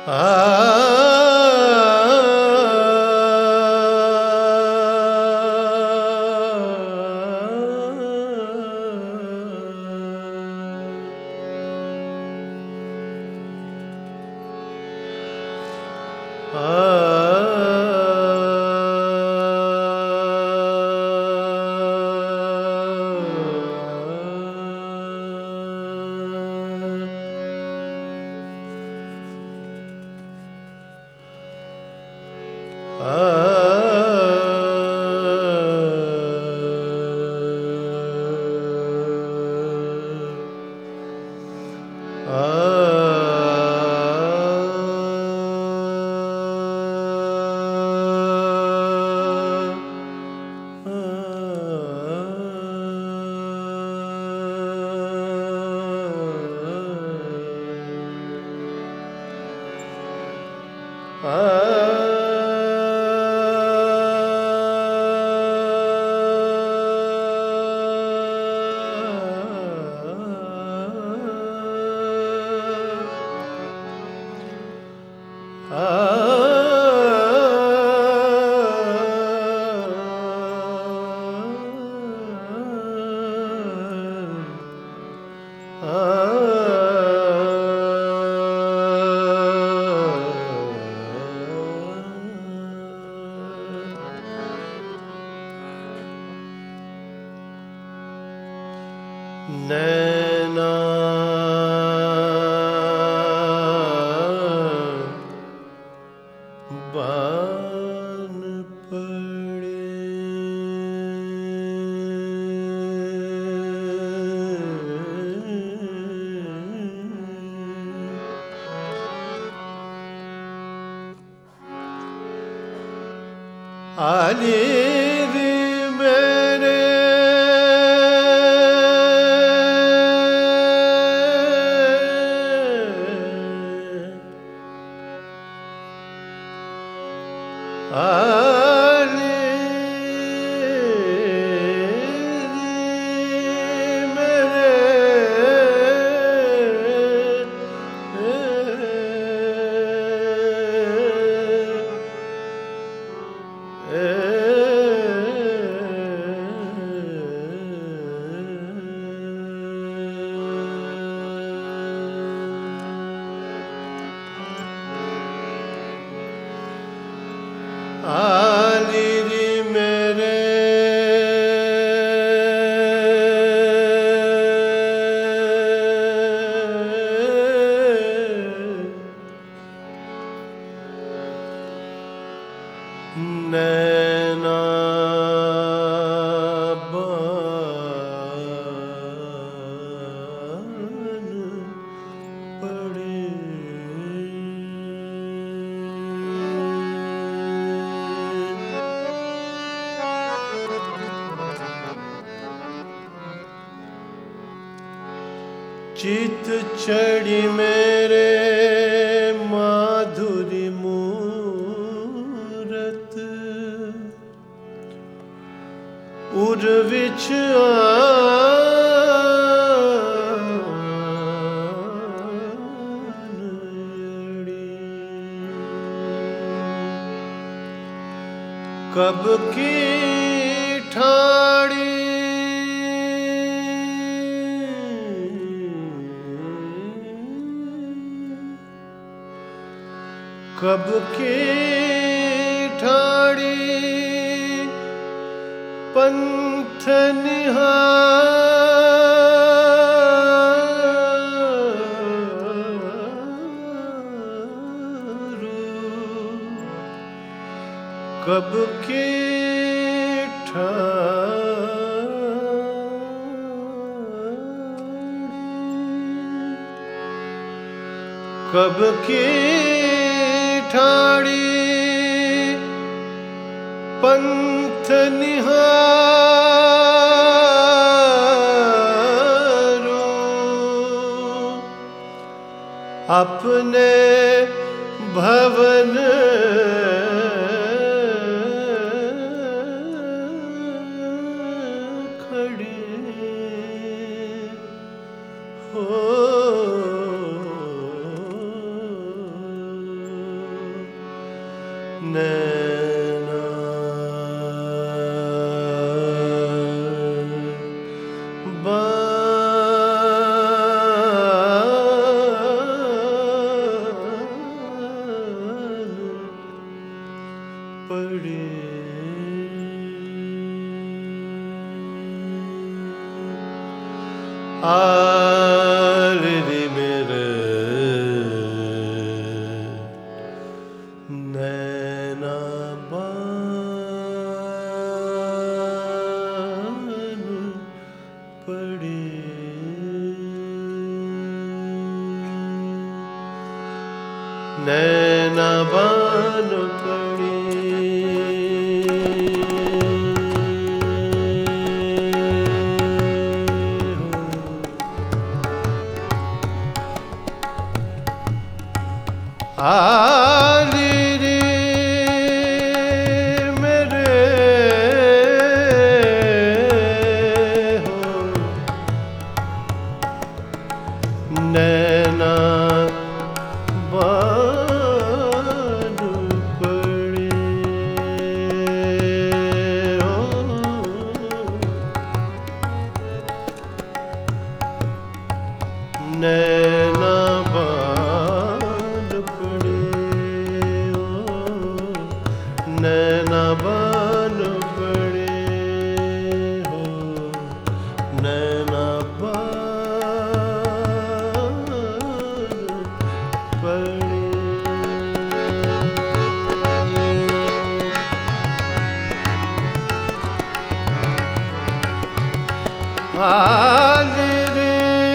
नैना बान पड़े आली मेरे नैना बान पड़े चित चढ़ी मेरे माधुरी मूरत उर विच कब की ठाड़ी कब की ठाड़ी पंथ निहारू कब की ठाड़ी कब की ठाड़ी पंथ निहारू अपने भवन खड़े हो नैना बान पड़ी आली रे मेरे हो नैना बान पड़े हो नैना बान पड़े हो नैना बान पड़े हो नैना बान पड़े आली रे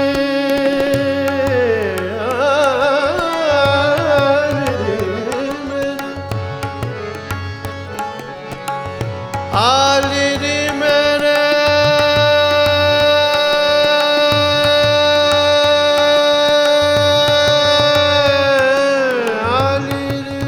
आली रे मेरे आली रे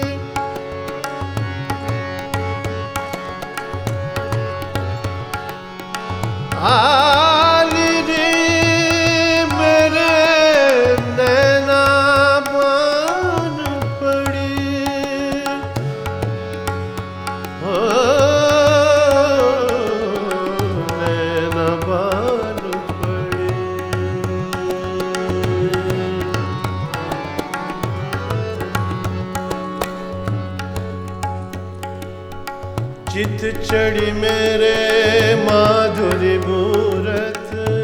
आली रे मेरे नैना बान पड़ी हो नैना बान पड़ी चित चढ़ी मेरे माधुरी मूरत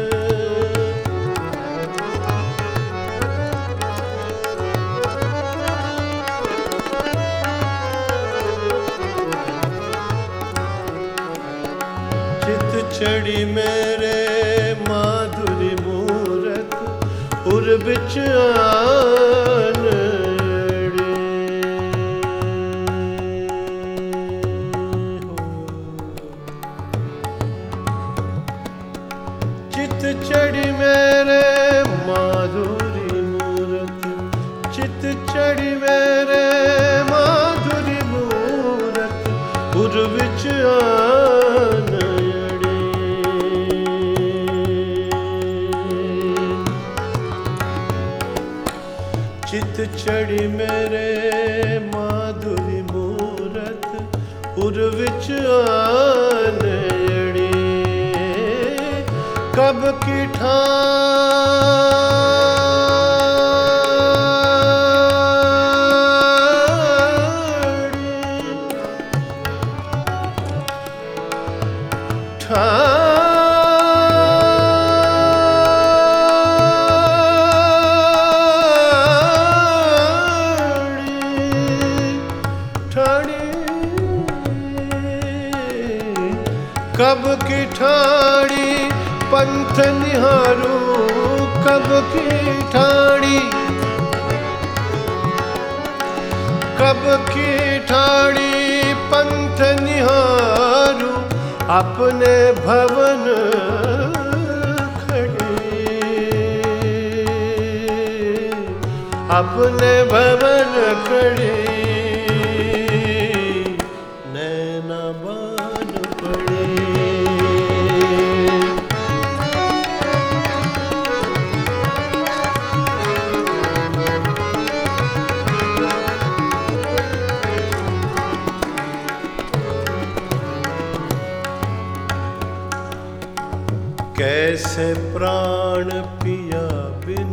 चित चढ़ी मेरे माधुरी मूरत उर बिच आन चित चढ़ी मेरे माधुरी मूरत चित चढ़ी मेरे माधुरी मूरत उर विच आन अड़ी चित चढ़ी मेरे माधुरी मूरत उर विच आन अड़ी कब की कब की ठाणी पंथ निहारू कब की ठाणी कब की ठाणी पंथ निहारू अपने भवन खड़ी अपने भवन खड़ी नैना बान पड़ी कैसे प्राण पिया बिन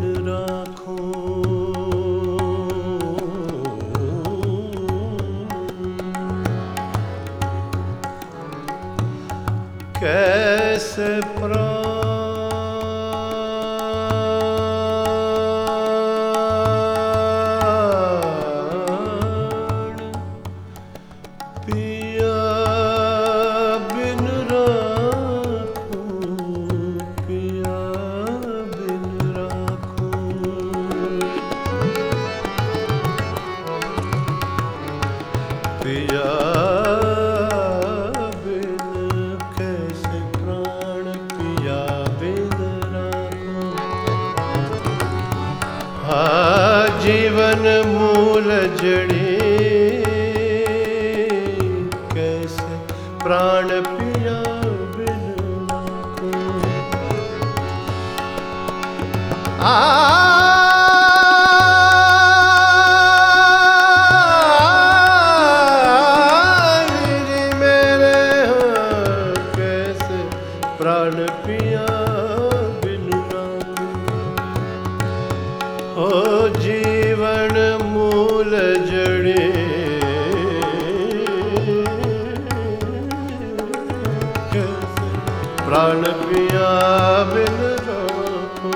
राखूं कैसे प्राण पिया बिन जीवन मूल जड़ी कैसे प्राण पिया बिन नाको। मेरे कैसे प्राण पिया बिन नाको। हो जीवन मूल जड़ी कैसे प्राण पिया बिन राखो।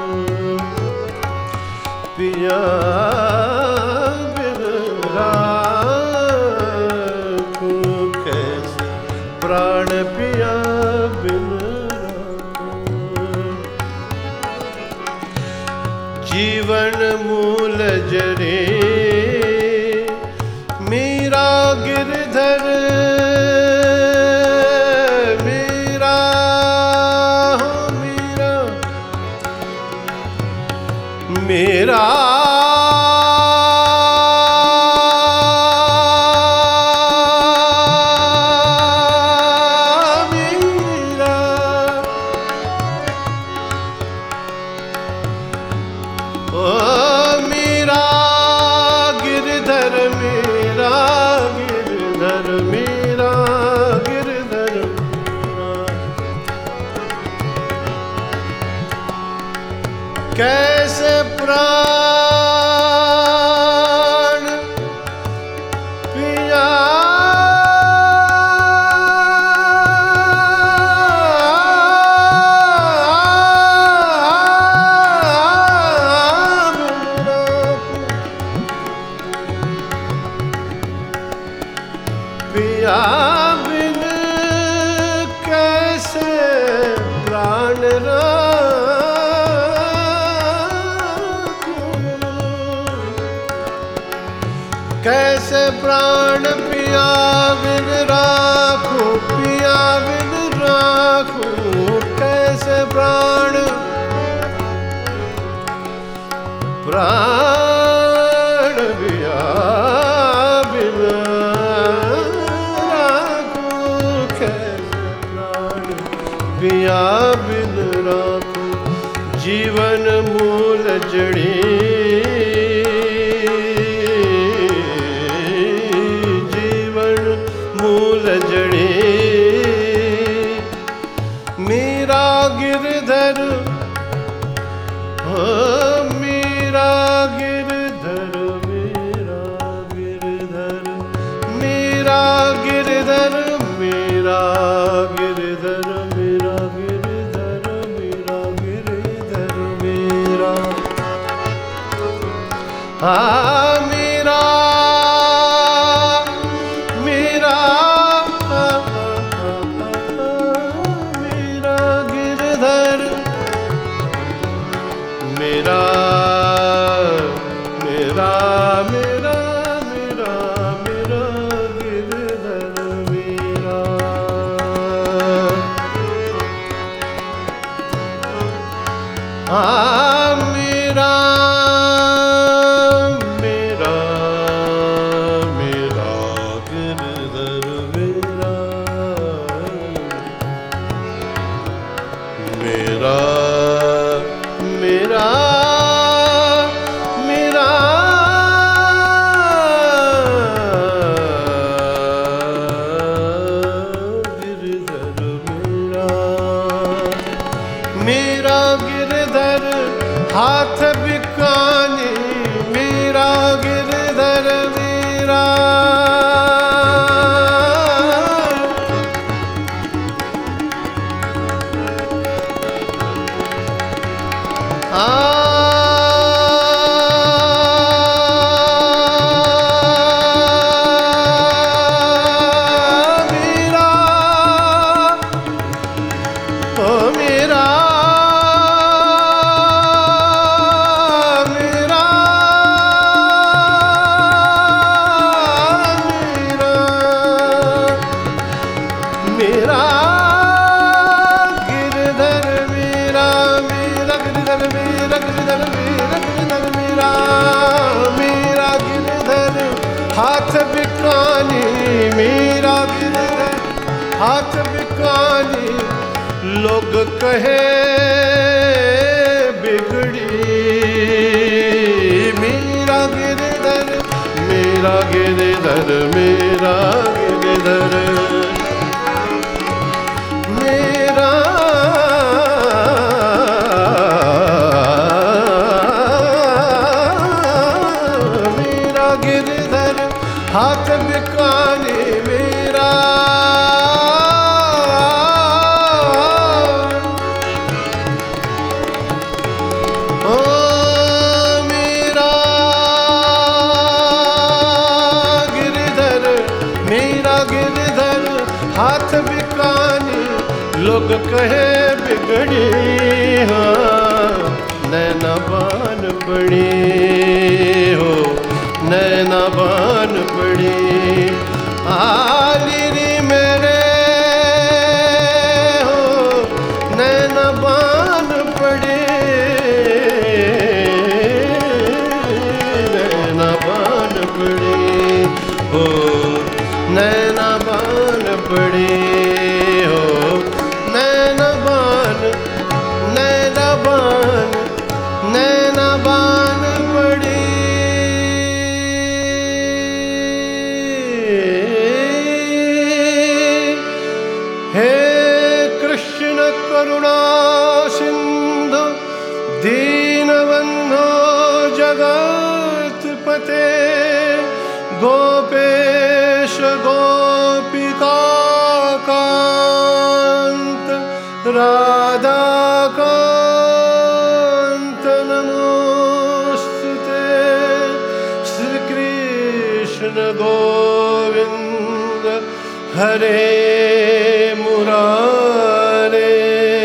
पिया बिन राखो कैसे प्राण पिया बिन राखो। जीवन मूल जड़े मीरा गिरधर मीरा हो मीरा मेरा कैसे प्राण पिया पिया बिन कैसे प्राण कैसे प्राण पिया बिन राखो। पिया बिन राखो कैसे प्राण प्राण पिया बिन राखो कैसे प्राण पिया बिन राखो। जीवन मूल जड़ी जड़ी मीरा गिरधर मीरा गिरधर मीरा गिरधर मीरा गिरधर मीरा गिरधर मीरा गिरधर मीरा गिरधर मीरा मीरा मेरा मेरा मेरा मेरा मेरा गिरधर मेरा। मेरा मेरा हाथ बिकानी मीरा गिरधर हाथ बिकानी लोग कहे बिगड़ी मीरा गिरधर मेरा गिरधर मेरा गिरधर मेरा मेरा गिरधर हाथ बिकानी मेरा हाथ बिकानी लोग कहे बिगड़ी हाँ नैना बान पड़ी हो नैना बान पड़ी आलिरी मेरे हो नैना बान पड़ी नैना बान पड़ी हो नैना बान पड़ी हो नैना बान नैना बान नैना बान पड़ी हे कृष्ण करुणा सिंधु दीनबंधो जगत्पते गोपेश गोपिकान्त राधाकान्त नमोस्तुते श्री कृष्ण गोविंद हरे मुरारे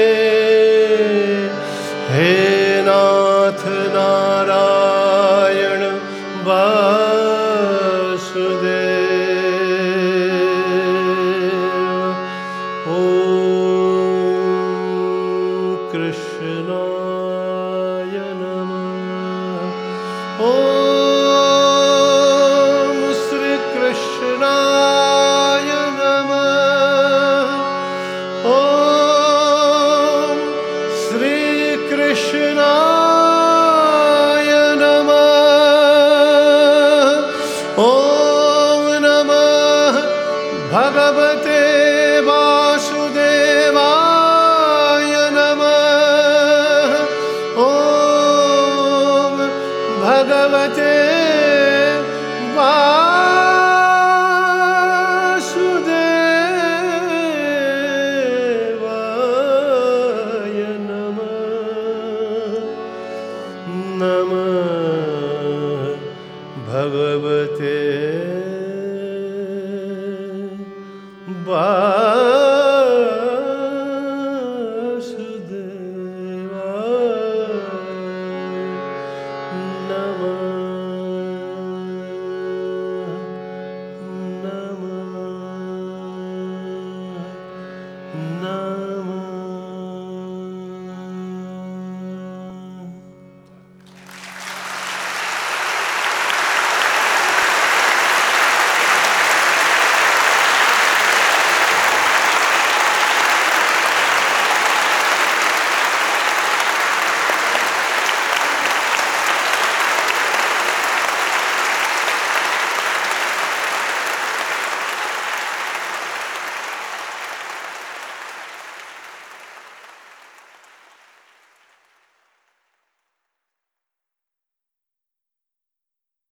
हे नाथ नारायण कृष्णाय नमः ओम श्री कृष्णाय नमः ओम श्री कृष्णाय नमः ओम नमः भगवते वासुदेवाय भगवते वासुदेवाय नमः नमः भगवते वासुदेवाय नमः।